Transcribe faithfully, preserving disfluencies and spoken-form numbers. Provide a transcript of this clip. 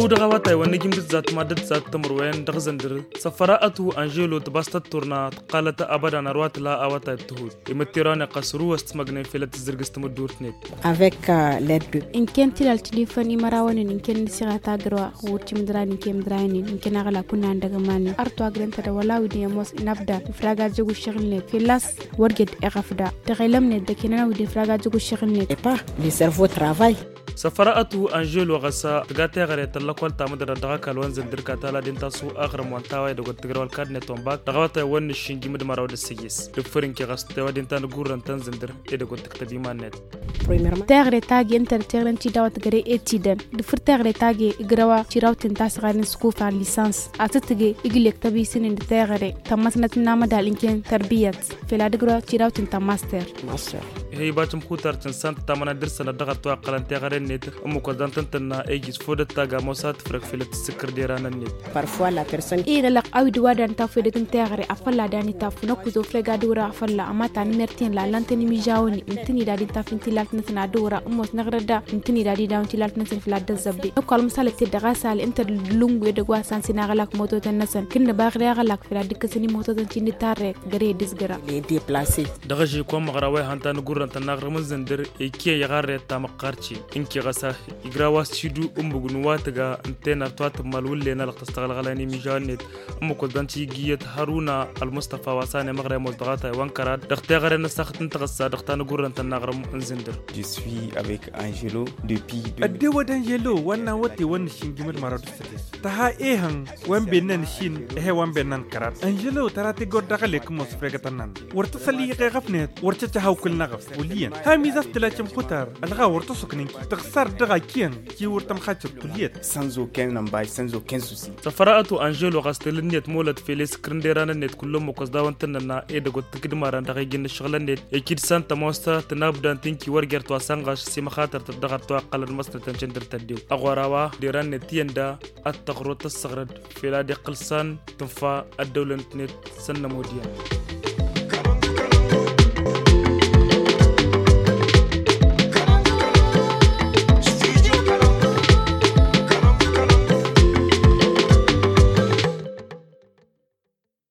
تو دغواتي ونجم ذات مادة ذات تمروين دغزندر سفراءته أنجيلو تبسط التورنا قالت أبدا نروات لا أواتا التهود يمتيران قصرو واستمغني في لتزرقست مدورتنيت avec euh, l'aide de إن كان تلال تليفوني مراوان إن كان سيغاتا غروا ورتي مدران إن كان مدراني إن كان أغلا كنا عندك ماني أرتو أغرين تدولا ودي موس نبدا فراغا جوجو الشغل في لاس ورجد إغفدا تغيلمني دكينا ودي فراغا جوجو الشغل et pas le cerveau travaille. سفراءته أنجيلو غسا تغاتي غري تلقوال تامدر دغاكا الوانزندر كاتالا دين تاسو أغرم وانتاوي دغوت تغروال كادني تومباك دغواتي ون الشنجي مدمراو دسيجيس دفرين كي غس تيوا دين تان غورن تنزندر إي دغوت تكتبي مانيت Premièrement, تغري تاغي انتر تغرن تي داوت غري اتيدن دفر تغري تاغي غروا تيراو تنتاس غارن سكوفا ليسانس اتتغي اغليك تبي سنين تغري تمسنا تنام دالينكن تربيات في لا دغرا تيراو تنتا ماستر master. هي باتم خوتر تنسان تامنا درسنا دغت واقلن تغرن نيت أمو كدان تنتنا إيجيس فودت تاغا موسات فرق في لتسكر ديرانا نيت Parfois, la personne إيه لك أو دوادان تافيد تنتغري أفلا داني تافنو كوزو فرغا دورا أفلا أما تاني مرتين لا لانتني ميجاوني انتني دادي تافين تلالت نتنا دورا أموس نغردا انتني دادي داون تلالت نتن في لاد الزبي نقول مسالة تدغا سال انت اللونغ يدغوا سانسي نغلق موتو تنسن كن باغري غلق في لاد كسني موتو تنتي تاري غري ديسغرا les déplacer. دغجي كوم غراوي هانتان غورن تناغر مزندر إيكي يغار تامقارتي إنكي غسا يغراوا سيدو أمبغنواتغا انتنا توات مالولي نلق تستغل غلاني ميجانيت أمو كدانتي جيت هارونا المصطفى واساني مغري مصدغاتا وانكرات دختي غري نسخت انتغسا دختان غورن تناغر مزندر Je suis avec Angelo depuis deux mille. Adde wadan yelo wannan wate wannan shingimar maradu sate ta ha ehan wan benan shin ehe wan benan karat Angelo tarate gorda gale kuma su frega tanan warta sali ga gafnet warta ta hawkul nagaf waliyan ha mi zas tilachim khutar alga warta suknin tagsar daga kiyan ki warta mkhatib tuliyat Sans aucun embâche, sans aucun souci. سفراءته أنجيلو غاستلنيت مولد فيليس كرنديرانا نيت كلهم مقصداون تننا إيه دغوت تكدماران دغاي جن الشغل نيت أكيد سانتا موستا تنابدان تنكي ورجر تواسانغاش سيما خاطر تدغر توقل المصدر تنشندر تديو أغوراوا ديران نتين دا التغروت الصغرد في لادي قلسان تنفا الدولة نت سنة موديا